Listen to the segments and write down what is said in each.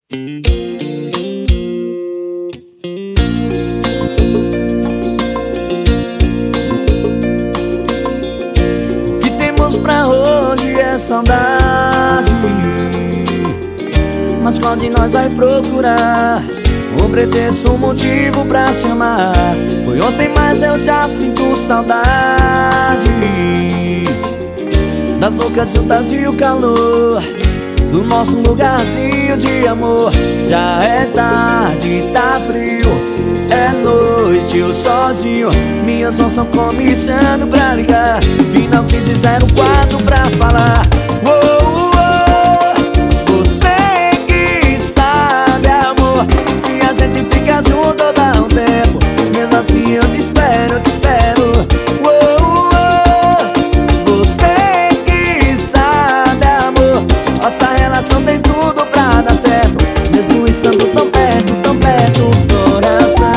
O que temos pra hoje é saudade, mas qual de nós vai procurar o pretexto, um motivo pra se amar? Foi ontem, mas eu já sinto saudade das loucas juntas e o calor do nosso lugarzinho de amor. Já é tarde, tá frio, é noite, eu sozinho. Minhas mãos estão começando pra ligar. Vim na 1504 pra falar. Oh, oh, você que sabe, amor, se a gente fica junto dá um tempo. Mesmo assim eu te espero, eu te espero. Oh, oh, você que sabe, amor, nossa relação tem tudo pra dar certo, mesmo estando tão perto do coração.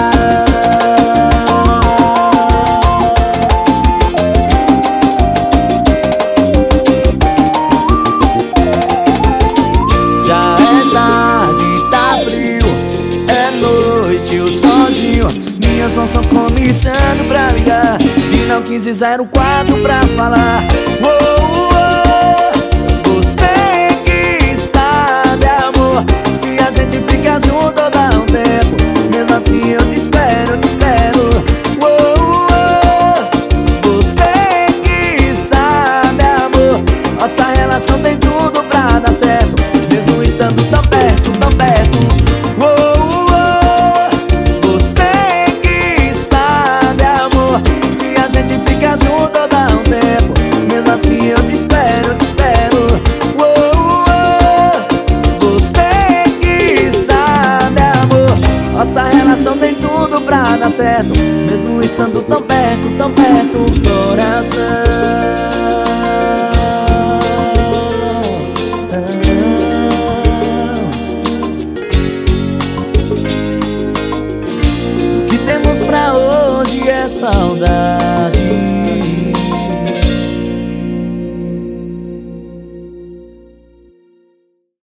Já é tarde, tá frio, é noite, eu sozinho. Minhas mãos estão começando pra ligar. Vim na 1504 pra falar. Oh, oh, você que sabe, amor, se a gente fica junto dá um tempo. Mesmo assim eu te espero, eu te espero. Oh, oh, você que sabe, amor, nossa relação tem tudo pra dar certo, mesmo estando tão perto, tão perto. Oh, oh, você que sabe, amor, se a gente fica junto dá um tempo. Mesmo assim eu te espero, eu te espero. Oh, oh, você que sabe, amor, nossa relação tem tudo pra dar certo, mesmo estando tão perto do coração. O que temos pra hoje é saudade,